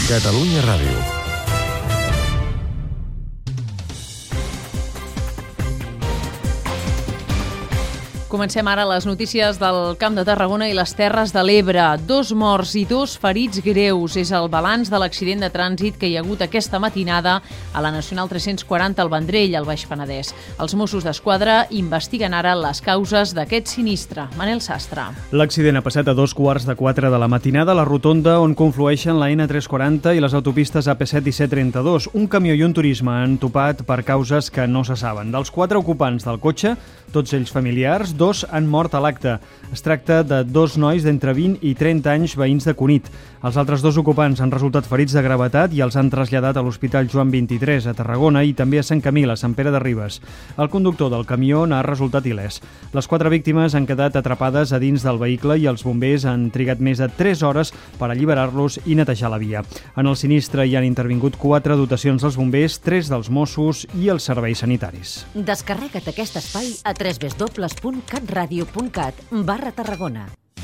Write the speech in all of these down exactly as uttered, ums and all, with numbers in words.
Catalunya Ràdio. Comencem ara les notícies del Camp de Tarragona i les Terres de l'Ebre. Dos morts i dos ferits greus és el balanç de l'accident de trànsit que hi ha hagut aquesta matinada a la Nacional tres-cents quaranta al Vendrell, al Baix Penedès. Els Mossos d'Esquadra investiguen ara les causes d'aquest sinistre. Manel Sastre. L'accident ha passat a dos quarts de quatre de la matinada a la rotonda on conflueixen la ena tres quaranta i les autopistes A P set i C trenta-dos. Un camió i un turisme han topat per causes que no se saben. Dels quatre ocupants del cotxe, tots ells familiars, dos han mort a l'acte. Es tracta de dos nois d'entre vint i trenta anys veïns de Cunit. Els altres dos ocupants han resultat ferits de gravetat i els han traslladat a l'Hospital Joan vint-i-tres a Tarragona i també a Sant Camil, a Sant Pere de Ribes. El conductor del camió n'ha resultat il·lès. Les quatre víctimes han quedat atrapades a dins del vehicle i els bombers han trigat més de tres hores per alliberar-los i netejar la via. En el sinistre hi han intervingut quatre dotacions dels bombers, tres dels Mossos i els serveis sanitaris. Descarrega't aquest espai a w w w punt catradio punt cat barra Tarragona.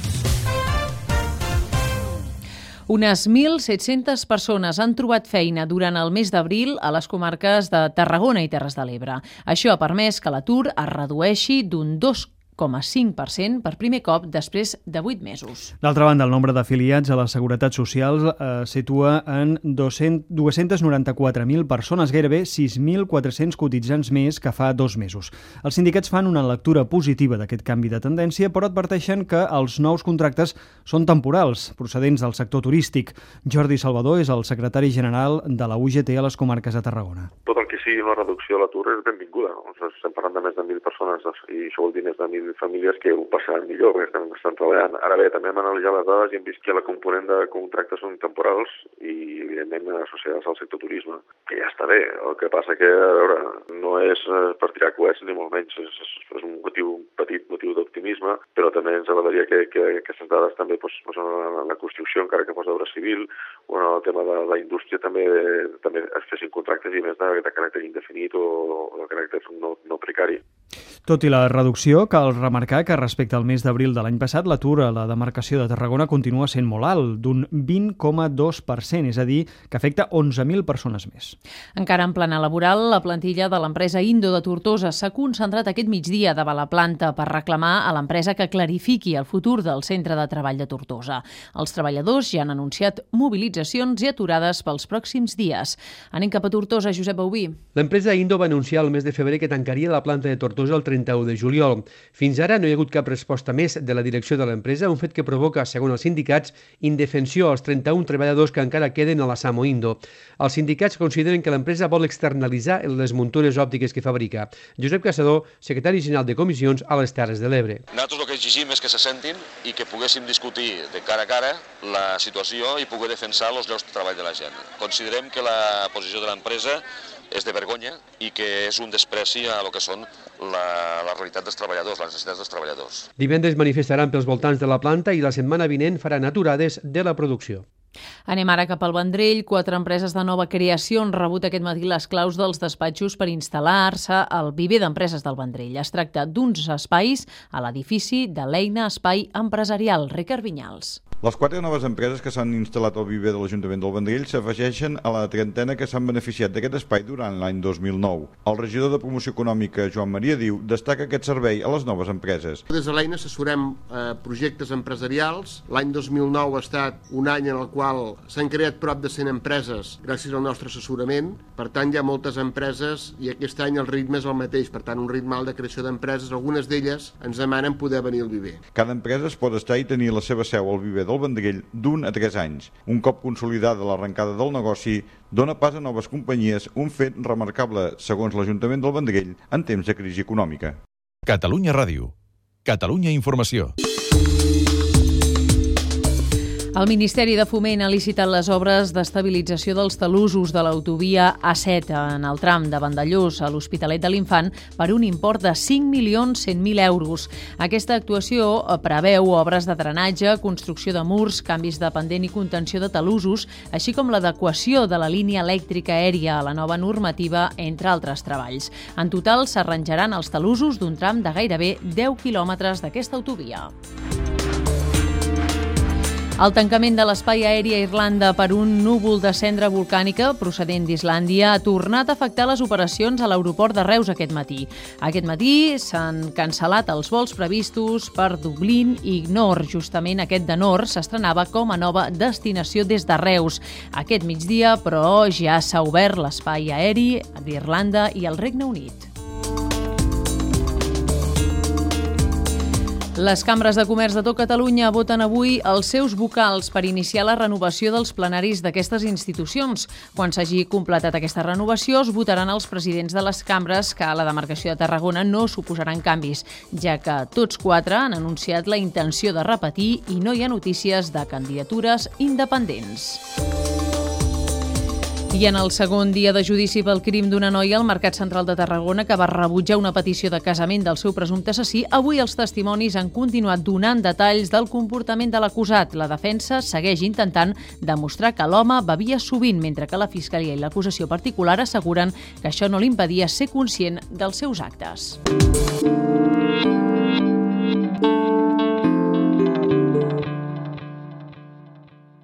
Unes mil set-centes persones han trobat feina durant el mes d'abril a les comarques de Tarragona i Terres de l'Ebre. Això ha permès que l'atur es redueixi d'un dos coma cinc per cent per primer cop després de vuit mesos. D'altra banda, el nombre d'afiliats a la Seguretat Social eh, situa en dos-cents noranta-quatre mil persones, gairebé sis mil quatre-cents cotitzants més que fa dos mesos. Els sindicats fan una lectura positiva d'aquest canvi de tendència, però adverteixen que els nous contractes són temporals, procedents del sector turístic. Jordi Salvador és el secretari general de la U G T a les comarques de Tarragona. Tot el que sigui una reducció a l'atur és benvinguda. O sigui, estem parlant de més de mil persones i això vol dir més de mil famílies que ho passaran millor, perquè estan, estan treballant. Ara bé, també hem analitzat les dades i hem vist que la component de contractes són temporals i, evidentment, associades al sector turisme, que ja està bé. El que passa que, a veure, no és per tirar coets ni molt menys, és, és un motiu, un petit motiu d'optimisme, però també ens agradaria que, que aquestes dades també pues, pues, en la construcció, encara que fos d'obra civil, o en el tema de la indústria també, també es fessin contractes i més de, de caràcter indefinit o, o de caràcter no, no precari. Tot i la reducció, cal remarcar que respecte al mes d'abril de l'any passat, l'atur a la demarcació de Tarragona continua sent molt alt, d'un vint coma dos per cent, és a dir, que afecta onze mil persones més. Encara en plana laboral, la plantilla de l'empresa Indo de Tortosa s'ha concentrat aquest migdia davant la planta per reclamar a l'empresa que clarifiqui el futur del centre de treball de Tortosa. Els treballadors ja han anunciat mobilitzacions i aturades pels pròxims dies. Anem cap a Tortosa, Josep Auví. L'empresa Indo va anunciar el mes de febrer que tancaria la planta de Tortosa el trenta-u de juliol. Fins ara no hi ha hagut cap resposta més de la direcció de l'empresa, un fet que provoca, segons els sindicats, indefensió als trenta-un treballadors que encara queden a la Samo Indo. Els sindicats consideren que l'empresa vol externalitzar les muntures òptiques que fabrica. Josep Caçador, secretari general de Comissions a les Terres de l'Ebre. Nosaltres el que exigim és que se sentin i que poguéssim discutir de cara a cara la situació i poder defensar els llocs de treball de la gent. Considerem que la posició de l'empresa és de vergonya i que és un despreci a lo que són la, la realitat dels treballadors, les necessitats dels treballadors. Divendres manifestaran pels voltants de la planta i la setmana vinent faran aturades de la producció. Anem ara cap al Vendrell. Quatre empreses de nova creació han rebut aquest matí les claus dels despatxos per instal·lar-se al viver d'empreses del Vendrell. Es tracta d'uns espais a l'edifici de l'Eina Espai Empresarial. Ricard Vinyals. Les quatre noves empreses que s'han instal·lat al viver de l'Ajuntament del Vendrell s'afegeixen a la trentena que s'han beneficiat d'aquest espai durant l'any dos mil nou. El regidor de Promoció Econòmica, Joan Maria Diu, destaca aquest servei a les noves empreses. Des de l'Eina assessorem eh, projectes empresarials. L'any dos mil nou ha estat un any en el qual s'han creat prop de cent empreses gràcies al nostre assessorament. Per tant, hi ha moltes empreses i aquest any el ritme és el mateix. Per tant, un ritme alt de creació d'empreses. Algunes d'elles ens demanen poder venir al viver. Cada empresa es pot estar i tenir la seva seu al viver del Vendrell d'un a tres anys. Un cop consolidada l'arrencada del negoci, dona pas a noves companyies, un fet remarcable, segons l'Ajuntament del Vendrell, en temps de crisi econòmica. Catalunya Ràdio. Catalunya Informació. El Ministeri de Foment ha licitat les obres d'estabilització dels talussos de l'autovia A set en el tram de Vandellòs a l'Hospitalet de l'Infant per un import de cinc milions cent mil euros. Aquesta actuació preveu obres de drenatge, construcció de murs, canvis de pendent i contenció de talussos, així com l'adequació de la línia elèctrica aèria a la nova normativa, entre altres treballs. En total s'arranjaran els talussos d'un tram de gairebé deu quilòmetres d'aquesta autovia. El tancament de l'espai aeri a Irlanda per un núvol de cendra volcànica procedent d'Islàndia ha tornat a afectar les operacions a l'aeroport de Reus aquest matí. Aquest matí s'han cancel·lat els vols previstos per Dublín i Nor. Justament aquest de Nor s'estrenava com a nova destinació des de Reus. Aquest migdia, però, ja s'ha obert l'espai aeri d'Irlanda i el Regne Unit. Les cambres de comerç de tot Catalunya voten avui els seus vocals per iniciar la renovació dels plenaris d'aquestes institucions. Quan s'hagi completat aquesta renovació, es votaran els presidents de les cambres que a la demarcació de Tarragona no suposaran canvis, ja que tots quatre han anunciat la intenció de repetir i no hi ha notícies de candidatures independents. I en el segon dia de judici pel crim d'una noia al Mercat Central de Tarragona que va rebutjar una petició de casament del seu presumpte assassí, avui els testimonis han continuat donant detalls del comportament de l'acusat. La defensa segueix intentant demostrar que l'home bevia sovint, mentre que la Fiscalia i l'acusació particular asseguren que això no l'impedia ser conscient dels seus actes.